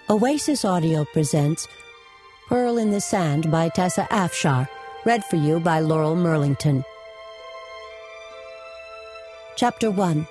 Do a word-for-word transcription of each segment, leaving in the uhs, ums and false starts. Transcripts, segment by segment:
Oasis Audio presents Pearl in the Sand by Tessa Afshar, read for you by Laurel Merlington. Chapter one.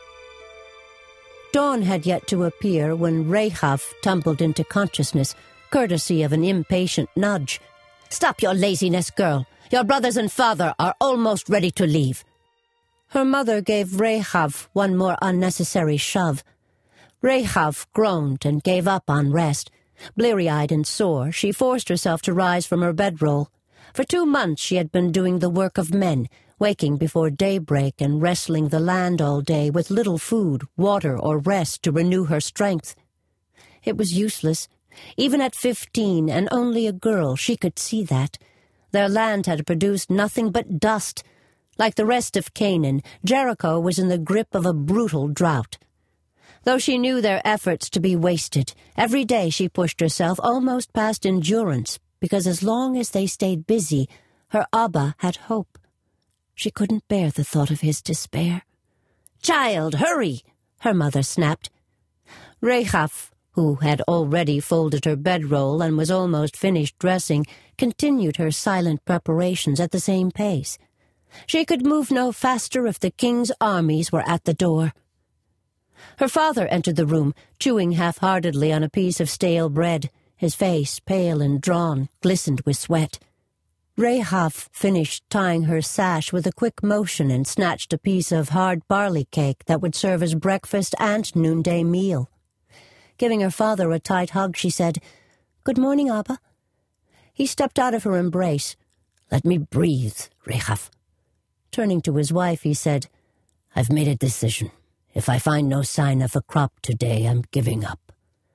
Dawn had yet to appear when Rehav tumbled into consciousness, courtesy of an impatient nudge. "Stop your laziness, girl. Your brothers and father are almost ready to leave." Her mother gave Rehav one more unnecessary shove. Rehav groaned and gave up on rest. Bleary-eyed and sore, she forced herself to rise from her bedroll. For two months she had been doing the work of men, waking before daybreak and wrestling the land all day with little food, water, or rest to renew her strength. It was useless. Even at fifteen and only a girl, she could see that. Their land had produced nothing but dust. Like the rest of Canaan, Jericho was in the grip of a brutal drought. Though she knew their efforts to be wasted, every day she pushed herself almost past endurance, because as long as they stayed busy, her Abba had hope. She couldn't bear the thought of his despair. "Child, hurry!" her mother snapped. Rehav, who had already folded her bedroll and was almost finished dressing, continued her silent preparations at the same pace. She could move no faster if the king's armies were at the door. Her father entered the room, chewing half-heartedly on a piece of stale bread. His face, pale and drawn, glistened with sweat. Rehav finished tying her sash with a quick motion and snatched a piece of hard barley cake that would serve as breakfast and noonday meal. Giving her father a tight hug, she said, "Good morning, Abba." He stepped out of her embrace. "Let me breathe, Rehav." Turning to his wife, he said, "I've made a decision. If I find no sign of a crop today, I'm giving up."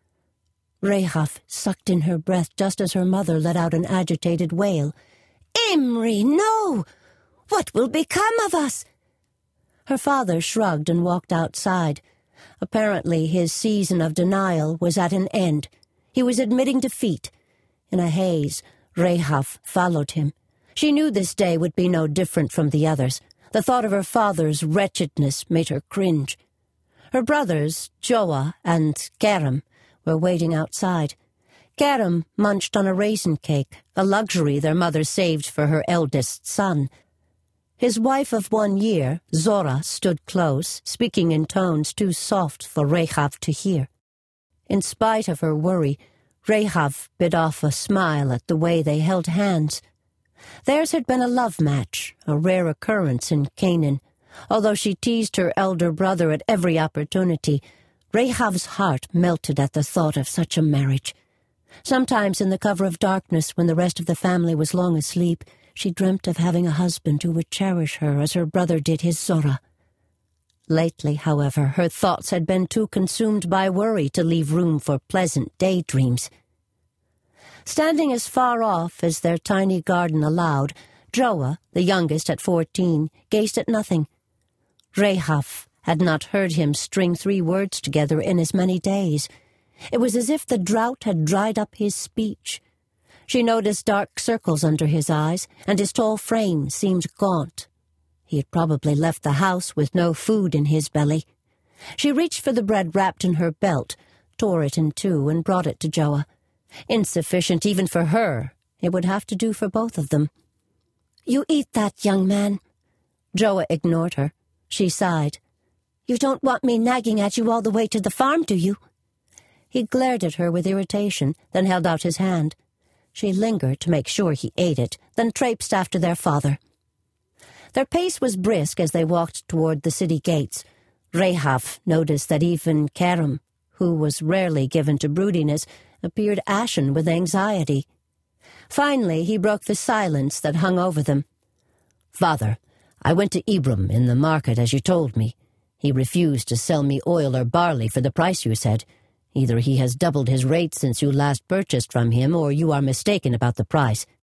Rehav sucked in her breath just as her mother let out an agitated wail. "Imri, no! What will become of us?" Her father shrugged and walked outside. Apparently his season of denial was at an end. He was admitting defeat. In a haze, Rehav followed him. She knew this day would be no different from the others. The thought of her father's wretchedness made her cringe. Her brothers, Joah and Kerem, were waiting outside. Kerem munched on a raisin cake, a luxury their mother saved for her eldest son. His wife of one year, Zora, stood close, speaking in tones too soft for Rehav to hear. In spite of her worry, Rehav bit off a smile at the way they held hands. Theirs had been a love match, a rare occurrence in Canaan. Although she teased her elder brother at every opportunity, Rehav's heart melted at the thought of such a marriage. Sometimes in the cover of darkness, when the rest of the family was long asleep, she dreamt of having a husband who would cherish her as her brother did his Zora. Lately, however, her thoughts had been too consumed by worry to leave room for pleasant daydreams. Standing as far off as their tiny garden allowed, Joah, the youngest at fourteen, gazed at nothing. Rehav had not heard him string three words together in as many days. It was as if the drought had dried up his speech. She noticed dark circles under his eyes, and his tall frame seemed gaunt. He had probably left the house with no food in his belly. She reached for the bread wrapped in her belt, tore it in two, and brought it to Joah. Insufficient even for her, it would have to do for both of them. "You eat that, young man." Joah ignored her. She sighed. "You don't want me nagging at you all the way to the farm, do you?" He glared at her with irritation, then held out his hand. She lingered to make sure he ate it, then traipsed after their father. Their pace was brisk as they walked toward the city gates. Rehav noticed that even Kerem, who was rarely given to broodiness, appeared ashen with anxiety. Finally, he broke the silence that hung over them. "Father, I went to Ibram in the market as you told me. He refused to sell me oil or barley for the price you said. Either he has doubled his rate since you last purchased from him, or you are mistaken about the price.